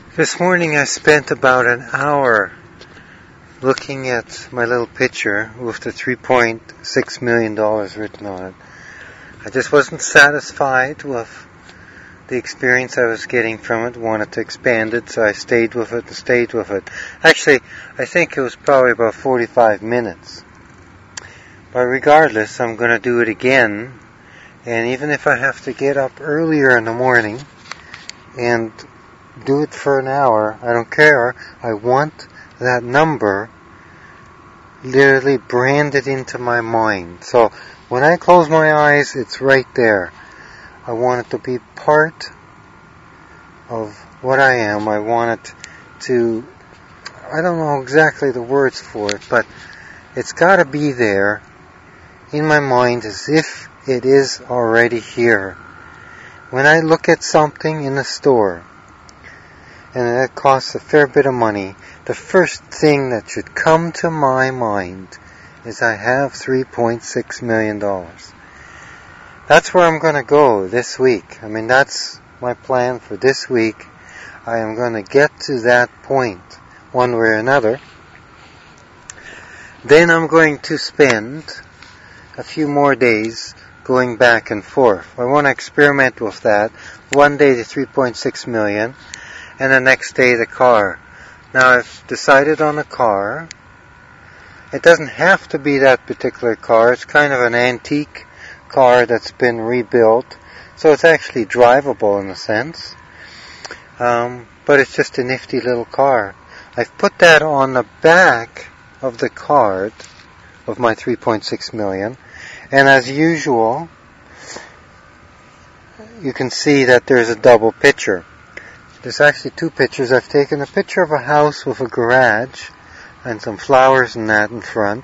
This morning I spent about an hour looking at my little picture with the $3.6 million written on it. I just wasn't satisfied with the experience I was getting from it, wanted to expand it, so I stayed with it and stayed with it. Actually, I think it was probably about 45 minutes. But regardless, I'm going to do it again, and even if I have to get up earlier in the morning and do it for an hour, I don't care. I want that number literally branded into my mind. So when I close my eyes, it's right there. I want it to be part of what I am. I want it to, I don't know exactly the words for it, but it's got to be there in my mind as if it is already here. When I look at something in the store, and that costs a fair bit of money, the first thing that should come to my mind is I have $3.6 million. That's where I'm going to go this week. I mean, that's my plan for this week. I am going to get to that point, one way or another. Then I'm going to spend a few more days going back and forth. I want to experiment with that. One day the 3.6 million, and the next day the car. Now I've decided on a car. It doesn't have to be that particular car. It's kind of an antique car that's been rebuilt, so it's actually drivable in a sense. But it's just a nifty little car. I've put that on the back of the card of my 3.6 million, and as usual, you can see that there's a double picture. There's actually two pictures. I've taken a picture of a house with a garage and some flowers and that in front,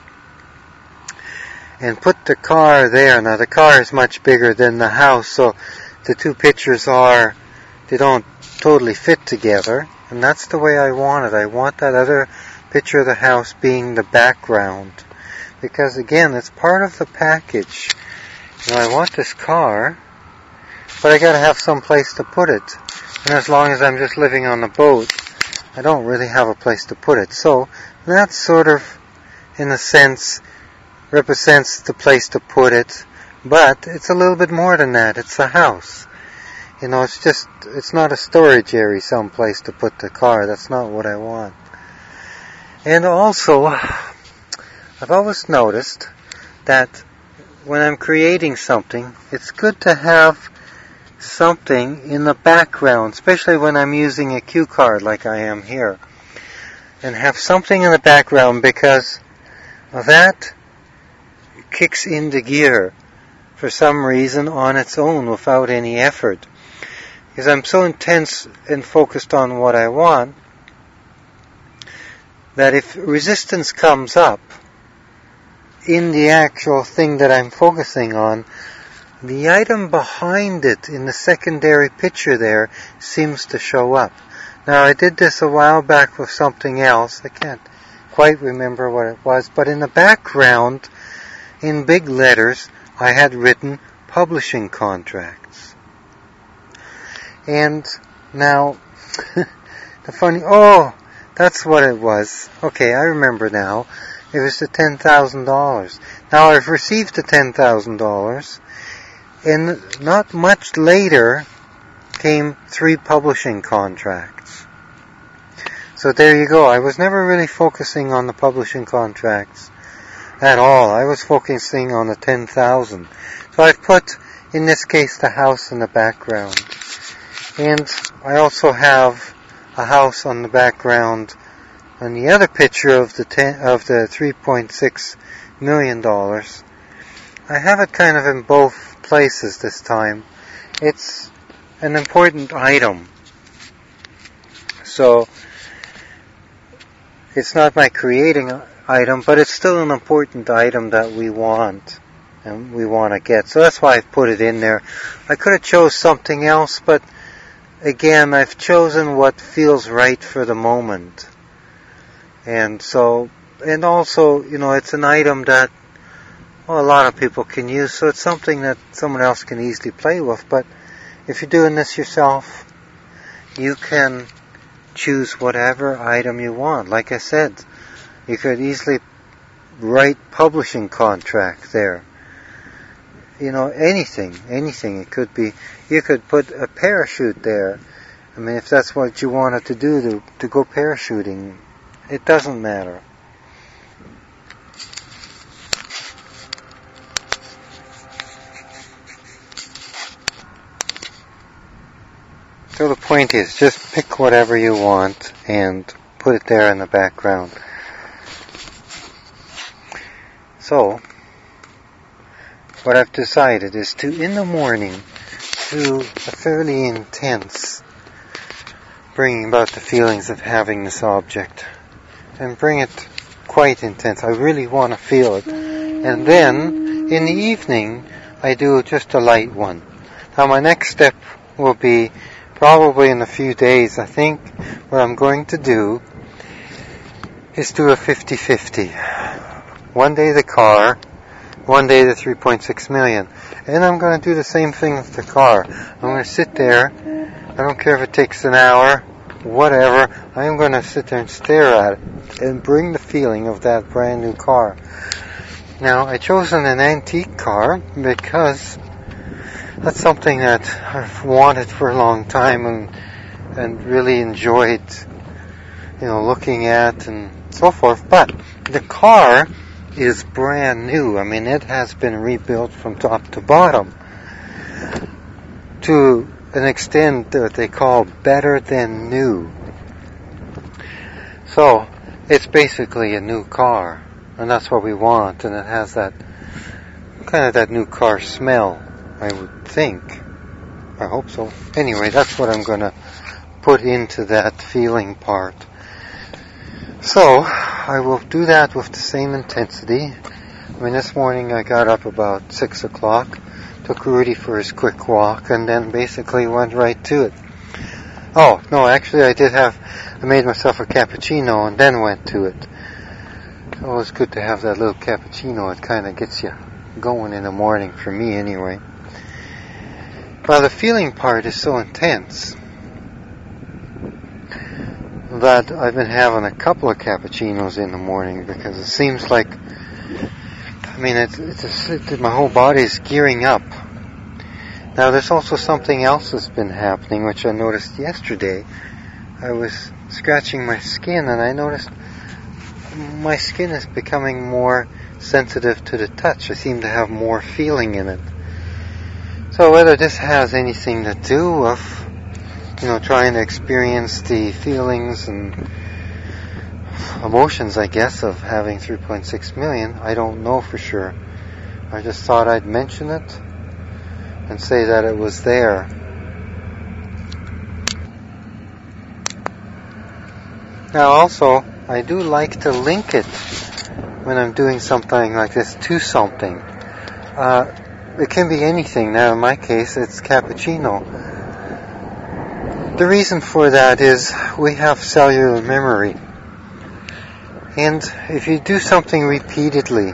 and put the car there. Now the car is much bigger than the house, so the two pictures they don't totally fit together, and that's the way I want it. I want that other picture of the house being the background, because again, it's part of the package. I want this car, but I gotta have some place to put it. And as long as I'm just living on the boat, I don't really have a place to put it. So that sort of, in a sense, represents the place to put it. But it's a little bit more than that. It's a house. It's not a storage area, some place to put the car. That's not what I want. And also, I've always noticed that when I'm creating something, it's good to have something in the background, especially when I'm using a cue card like I am here, and have something in the background, because that kicks into gear for some reason on its own without any effort, because I'm so intense and focused on what I want that if resistance comes up in the actual thing that I'm focusing on, the item behind it in the secondary picture there seems to show up. Now I did this a while back with something else. I can't quite remember what it was, but in the background, in big letters, I had written publishing contracts. And now, that's what it was. Okay, I remember now. It was the $10,000. Now I've received the $10,000, and not much later came 3 publishing contracts. So there you go. I was never really focusing on the publishing contracts at all. I was focusing on the 10,000. So I've put, in this case, the house in the background. And I also have a house on the background on the other picture of the $3.6 million. I have it kind of in both places this time. It's an important item. So it's not my creating item, but it's still an important item that we want and we want to get. So that's why I've put it in there. I could have chose something else, but again, I've chosen what feels right for the moment. And also, it's an item that a lot of people can use, so it's something that someone else can easily play with. But if you're doing this yourself, you can choose whatever item you want. Like I said, you could easily write publishing contract there. You know, anything. It could be, you could put a parachute there. I mean, if that's what you wanted to do, to go parachuting, it doesn't matter. So the point is, just pick whatever you want and put it there in the background. So, what I've decided is to, in the morning, do a fairly intense bringing about the feelings of having this object. And bring it quite intense. I really want to feel it. And then, in the evening, I do just a light one. Now my next step will be, probably in a few days, I think, what I'm going to do is do a 50-50. One day the car, one day the 3.6 million. And I'm going to do the same thing with the car. I'm going to sit there, I don't care if it takes an hour, whatever, I'm going to sit there and stare at it and bring the feeling of that brand new car. Now, I've chosen an antique car because that's something that I've wanted for a long time and really enjoyed, looking at and so forth. But the car is brand new. I mean, it has been rebuilt from top to bottom to an extent that they call better than new. So, it's basically a new car, and that's what we want, and it has that kind of that new car smell, I would think. I hope so. Anyway, that's what I'm going to put into that feeling part. So, I will do that with the same intensity. I mean, this morning I got up about 6 o'clock, took Rudy for his quick walk, and then basically went right to it. Oh, no, actually I made myself a cappuccino and then went to it. It's always good to have that little cappuccino. It kind of gets you going in the morning, for me anyway. Well, the feeling part is so intense that I've been having a couple of cappuccinos in the morning because it seems like, I mean, my whole body is gearing up. Now, there's also something else that's been happening, which I noticed yesterday. I was scratching my skin, and I noticed my skin is becoming more sensitive to the touch. I seem to have more feeling in it. So whether this has anything to do with, trying to experience the feelings and emotions, I guess, of having 3.6 million, I don't know for sure. I just thought I'd mention it and say that it was there. Now also, I do like to link it when I'm doing something like this to something. It can be anything. Now in my case, it's cappuccino. The reason for that is we have cellular memory. And if you do something repeatedly,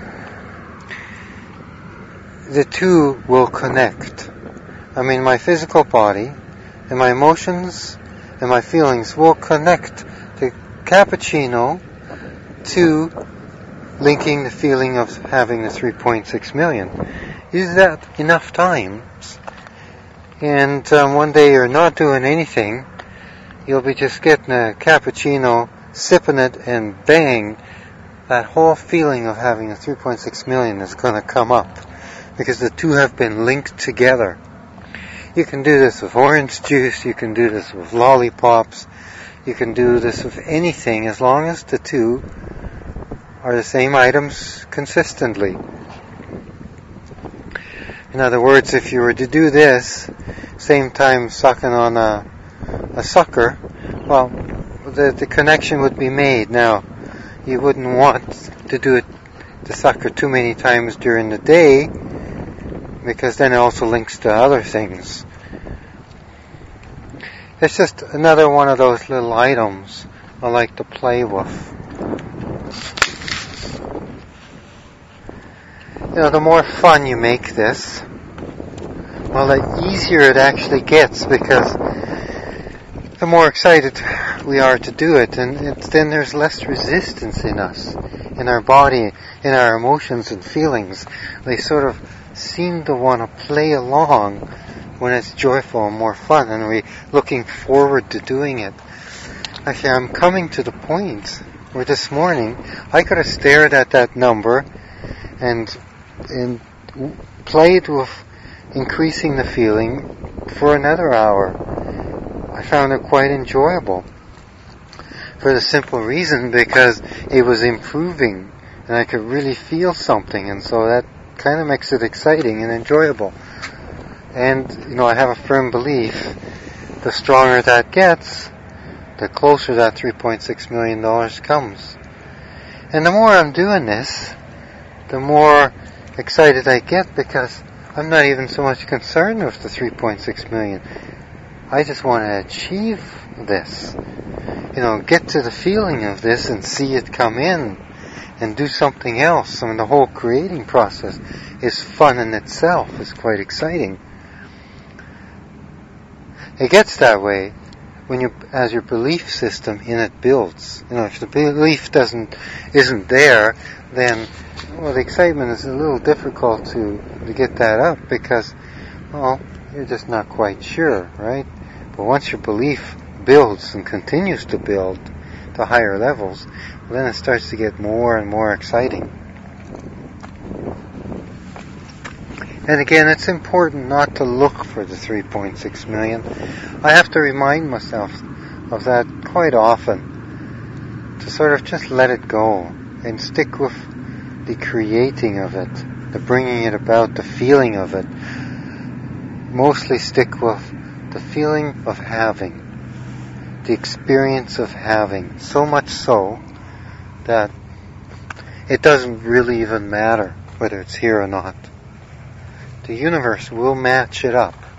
the two will connect. I mean, my physical body and my emotions and my feelings will connect the cappuccino to linking the feeling of having the 3.6 million. Use that enough times, and one day you're not doing anything, you'll be just getting a cappuccino, sipping it, and bang, that whole feeling of having a 3.6 million is going to come up, because the two have been linked together. You can do this with orange juice, you can do this with lollipops, you can do this with anything, as long as the two are the same items consistently. In other words, if you were to do this, same time sucking on a sucker, well, the connection would be made. Now, you wouldn't want to do the sucker too many times during the day, because then it also links to other things. It's just another one of those little items I like to play with. The more fun you make this, well, the easier it actually gets, because the more excited we are to do it, and then there's less resistance in us, in our body, in our emotions and feelings. They sort of seem to want to play along when it's joyful and more fun, and we're looking forward to doing it. Actually, I'm coming to the point where this morning I could have stared at that number and played with increasing the feeling for another hour. I found it quite enjoyable. For the simple reason because it was improving and I could really feel something, and so that kind of makes it exciting and enjoyable. And, I have a firm belief the stronger that gets, the closer that $3.6 million comes. And the more I'm doing this, the more excited I get, because I'm not even so much concerned with the 3.6 million. I just want to achieve this. Get to the feeling of this and see it come in and do something else. I mean, the whole creating process is fun in itself. It's quite exciting. It gets that way as your belief system in it builds. If the belief isn't there, then the excitement is a little difficult to get that up, because you're just not quite sure, right? But once your belief builds and continues to build to higher levels, then it starts to get more and more exciting. And again, it's important not to look for the 3.6 million. I have to remind myself of that quite often, to sort of just let it go and stick with the creating of it, the bringing it about, the feeling of it. Mostly stick with the feeling of having, the experience of having, so much so that it doesn't really even matter whether it's here or not. The universe will match it up.